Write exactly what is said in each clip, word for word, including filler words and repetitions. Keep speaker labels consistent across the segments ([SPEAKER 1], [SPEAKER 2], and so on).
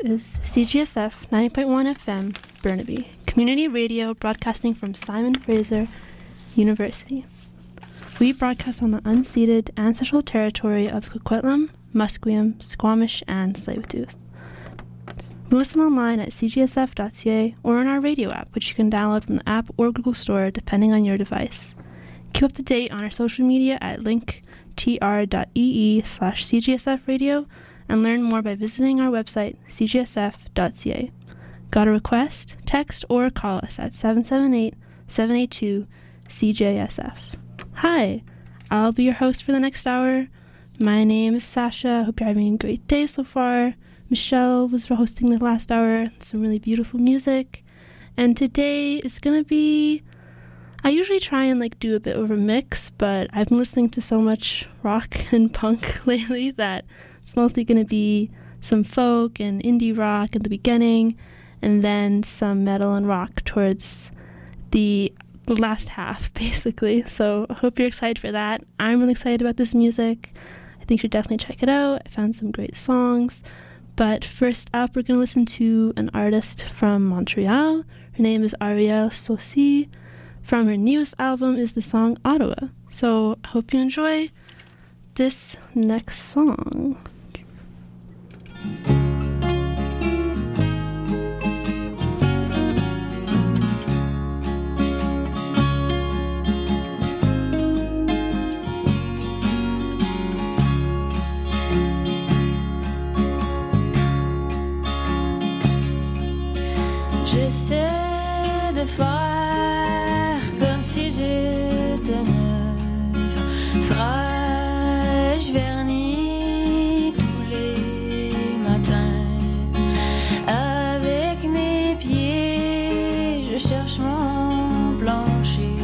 [SPEAKER 1] is C G S F ninety point one F M, Burnaby, community radio broadcasting from Simon Fraser University. We broadcast on the unceded ancestral territory of Coquitlam, Musqueam, Squamish, and Tsleil-Waututh. We listen online at c g s f dot c a or on our radio app, which you can download from the app or Google Store, depending on your device. Keep up to date on our social media at linktr.ee slash cgsfradio and learn more by visiting our website, c g s f dot c a. Got a request? Text or call us at seven seven eight, seven eight two, C J S F. Hi, I'll be your host for the next hour. My name is Sasha. Hope you're having a great day so far. Michelle was hosting the last hour. Some really beautiful music. And today it's going to be... I usually try and like do a bit of a mix, but I've been listening to so much rock and punk lately that it's mostly going to be some folk and indie rock at the beginning, and then some metal and rock towards the last half, basically. So I hope you're excited for that. I'm really excited about this music. I think you should definitely check it out. I found some great songs. But first up, we're going to listen to an artist from Montreal. Her name is Arielle Saucy. From her newest album is the song Ottawa. So I hope you enjoy this next song.
[SPEAKER 2] J'essaie de faire comme si j'étais neuve, fraîche, vernie tous les matins. Avec mes pieds, je cherche mon plancher.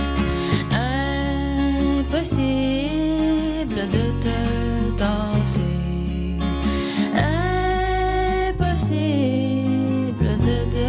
[SPEAKER 2] Impossible de te tasser. Impossible de te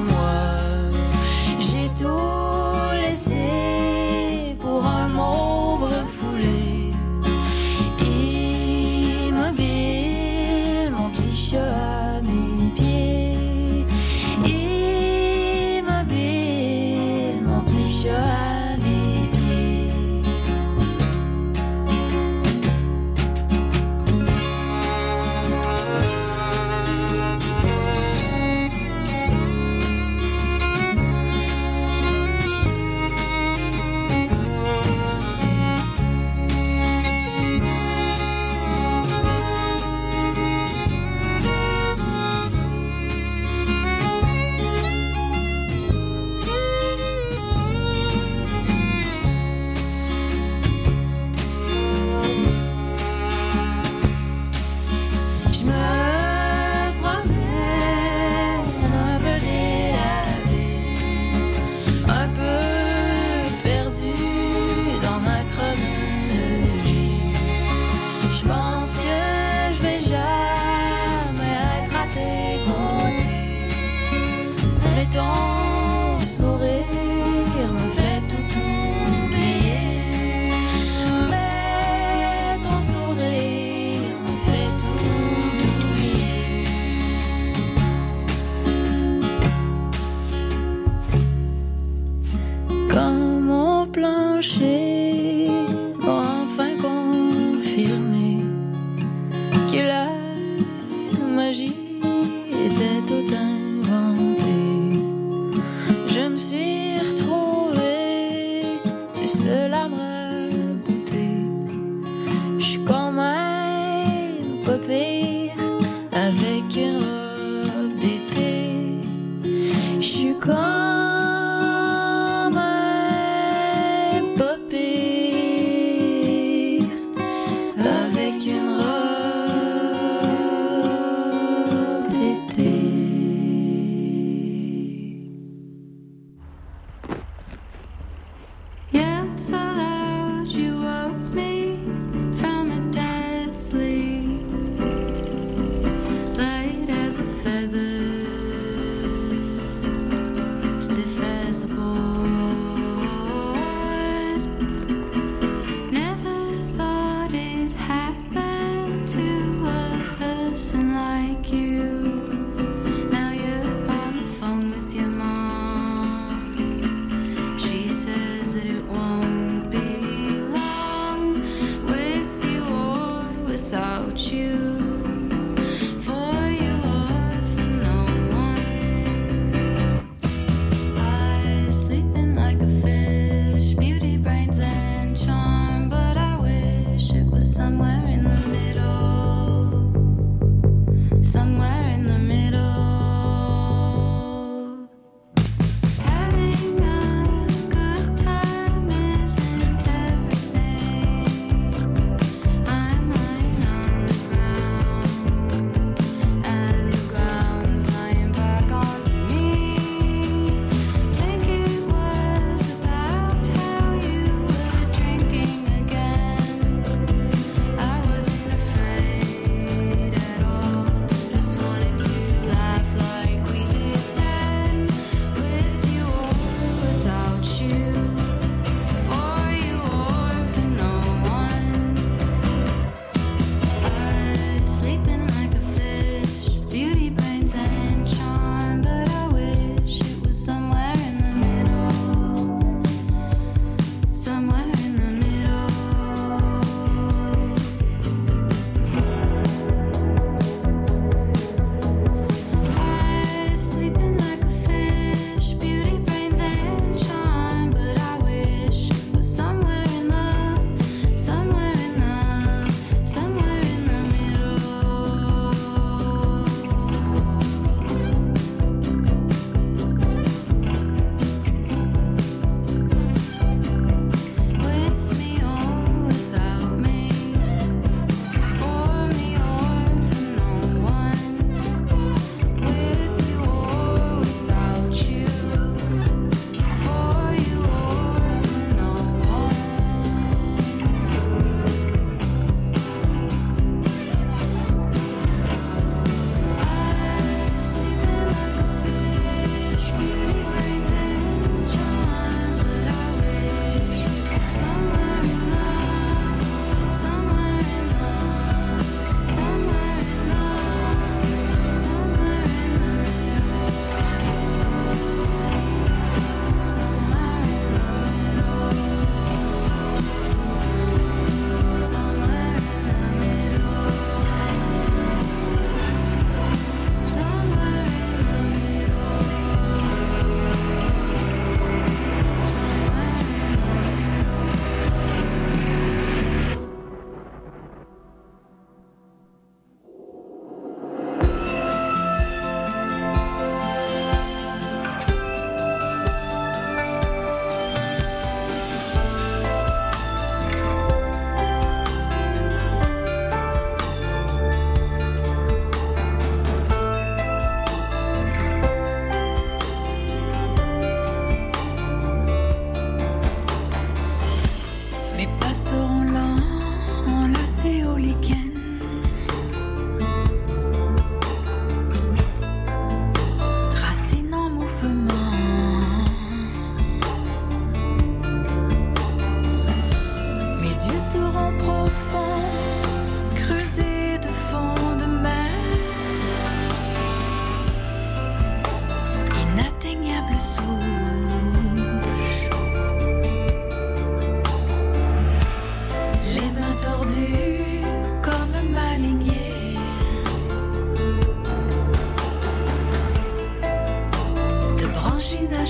[SPEAKER 2] pour un mot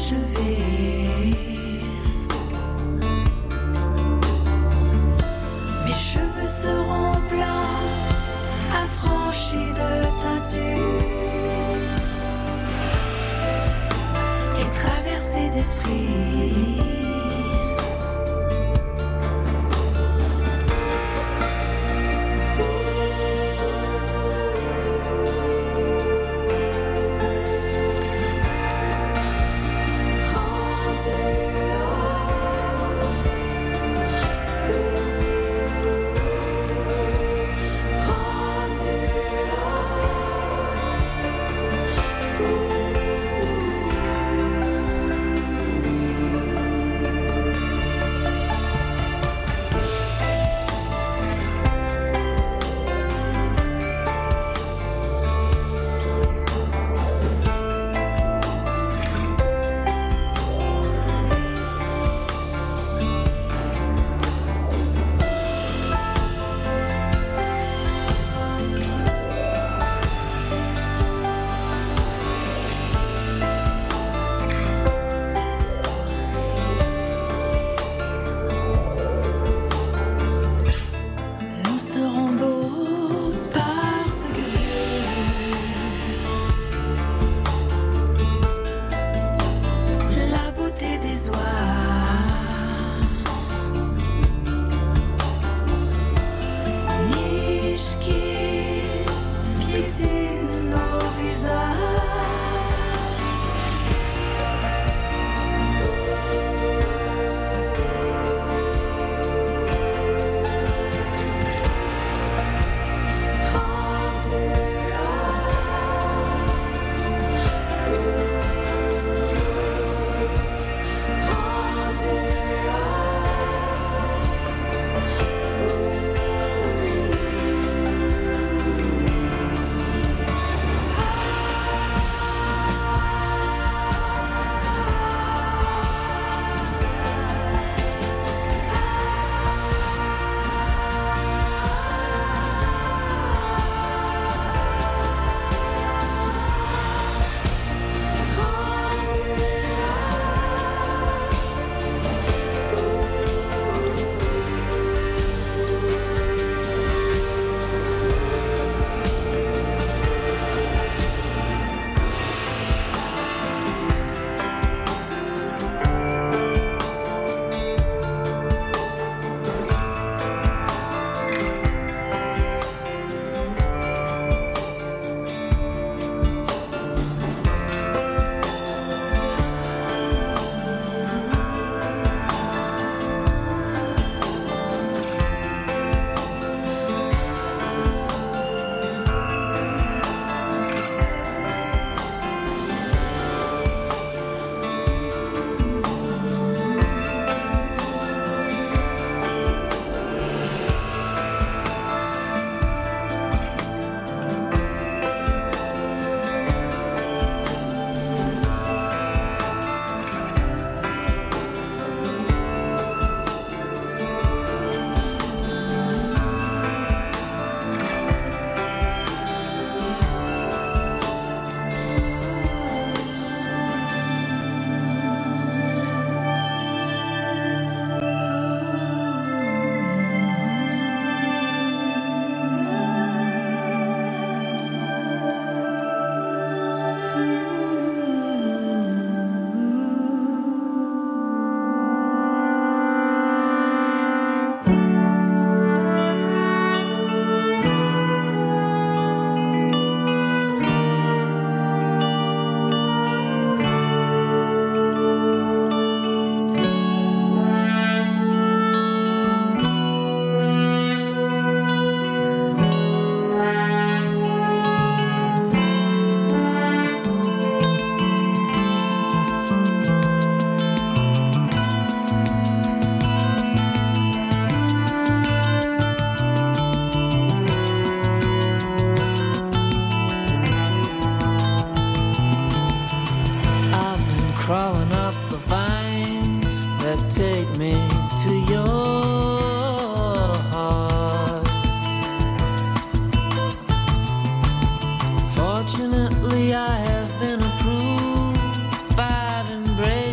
[SPEAKER 3] Fortunately, I have been approved by embrace.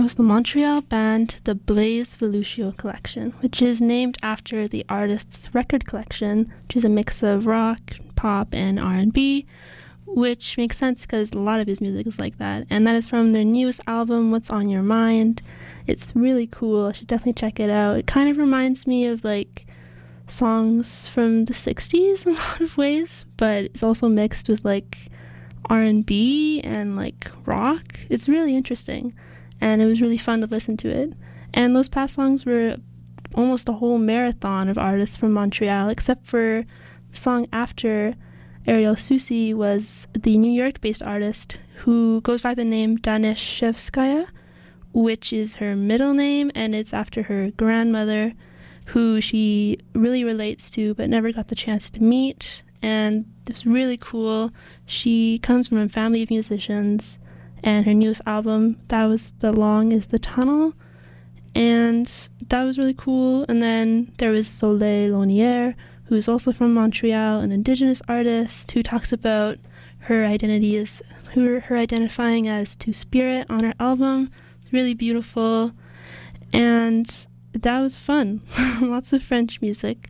[SPEAKER 1] That was the Montreal band, the Blaze Veluccio Collection, which is named after the artist's record collection, which is a mix of rock, pop, and R and B, which makes sense because a lot of his music is like that. And that is from their newest album, What's on Your Mind. It's really cool. I should definitely check it out. It kind of reminds me of like songs from the sixties in a lot of ways, but it's also mixed with like R and B and like rock. It's really interesting. And it was really fun to listen to it. And those past songs were almost a whole marathon of artists from Montreal, except for the song after Ariel Soucy was the New York-based artist who goes by the name Danishevskaya, which is her middle name, and it's after her grandmother, who she really relates to but never got the chance to meet. And it's really cool. She comes from a family of musicians. And her newest album, that was The Long is the Tunnel. And that was really cool. And then there was Soleil Launière, who is also from Montreal, an Indigenous artist who talks about her identity as, her, her identifying as Two-Spirit on her album. Really beautiful. And that was fun. Lots of French music.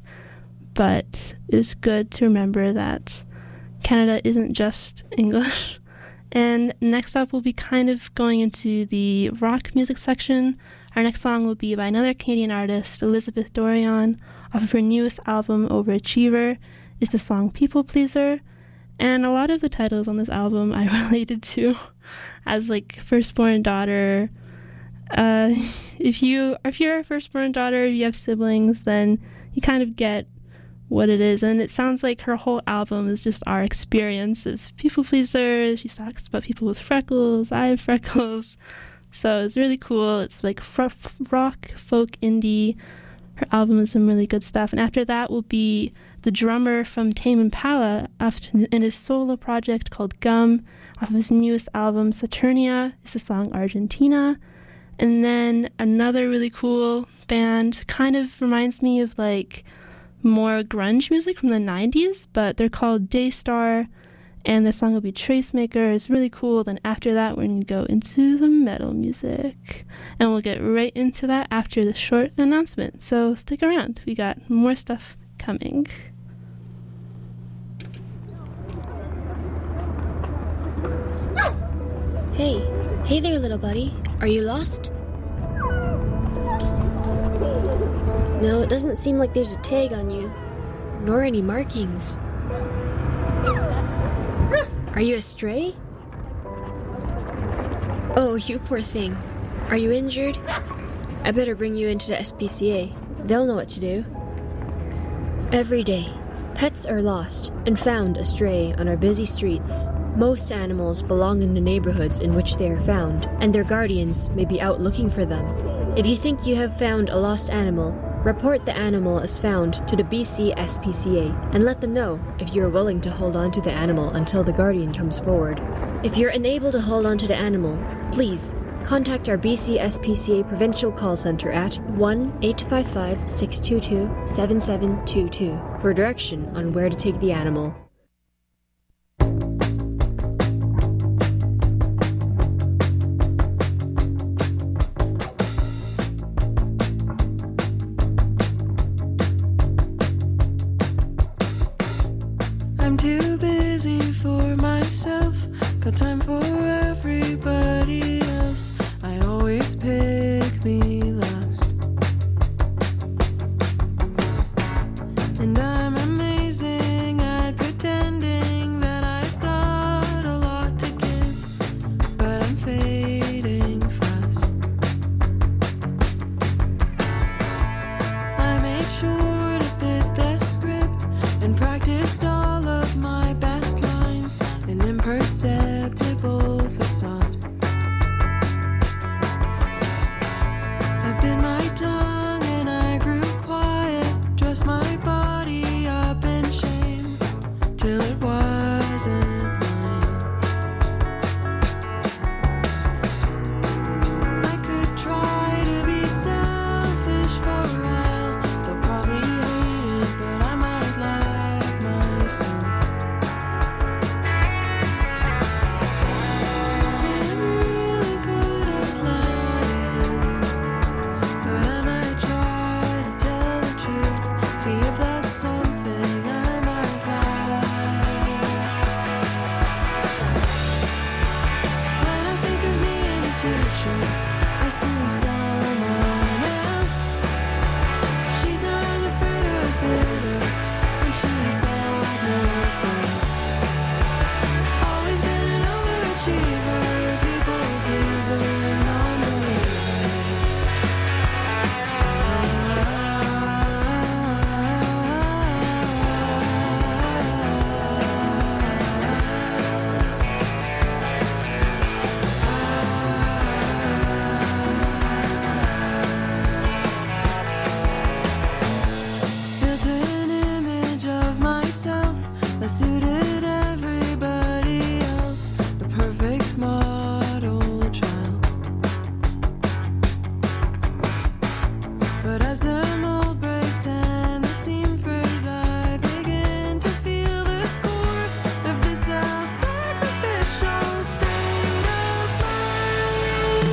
[SPEAKER 1] But it's good to remember that Canada isn't just English. And next up, we'll be kind of going into the rock music section. Our next song will be by another Canadian artist, Elizabeth Dorion, off of her newest album, Overachiever, is the song People Pleaser. And a lot of the titles on this album I related to as like firstborn daughter. Uh, if you if you're a firstborn daughter, if you have siblings, then you kind of get what it is. And it sounds like her whole album is just our experience as people pleaser. She talks about people with freckles. I have freckles. So it's really cool. It's like fr- rock, folk, indie. Her album is some really good stuff. And after that will be the drummer from Tame Impala after, in his solo project called Gum. Off of his newest album, Saturnia, is the song Argentina. And then another really cool band, kind of reminds me of like more grunge music from the nineties, but they're called Daystar, and the song will be Tracemaker. It's really cool. Then after that, we're going to go into the metal music, and we'll get right into that after the short announcement. So stick around. We got more stuff coming.
[SPEAKER 3] Hey, hey there, little buddy. Are you lost? No, it doesn't seem like there's a tag on you, nor any markings. Are you a stray? Oh, you poor thing. Are you injured? I better bring you into the S P C A. They'll know what to do. Every day, pets are lost and found astray on our busy streets. Most animals belong in the neighborhoods in which they are found, and their guardians may be out looking for them. If you think you have found a lost animal, report the animal as found to the B C S P C A and let them know if you are willing to hold on to the animal until the guardian comes forward. If you're unable to hold on to the animal, please contact our B C S P C A Provincial Call Center at one eight five five, six two two, seven seven two two for direction on where to take the animal.
[SPEAKER 4] Got time for everybody else. I always pick me last. And I'm amazing at pretending that I've got a lot to give, but I'm fading fast. I made sure to fit the script and practiced all of my best lines, an imperceptible facade. I bit my tongue and I grew quiet, dressed my body up in shame till it wasn't mine. I could try to be selfish for a while, they'll probably hate it, but I might like myself. And I'm really good at lying. see someone else. She's not as afraid or as bitter when she's got more friends. Always been an overachiever, people pleaser, non-believer. Built an image of myself that suited everybody else, the perfect model child. But as the mold breaks and the seam frays, I begin to feel the score of this self-sacrificial state of mind.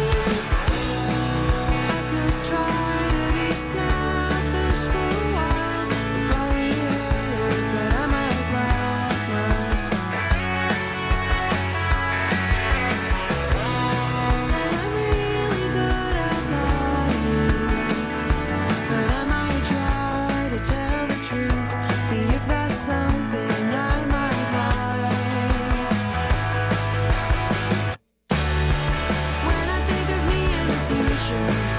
[SPEAKER 4] I could try to be selfish for a while, but probably hurt, but I might laugh myself. And I'm really good at lying, but I might try to tell the truth, see if that's something I might like. When I think of me in the future,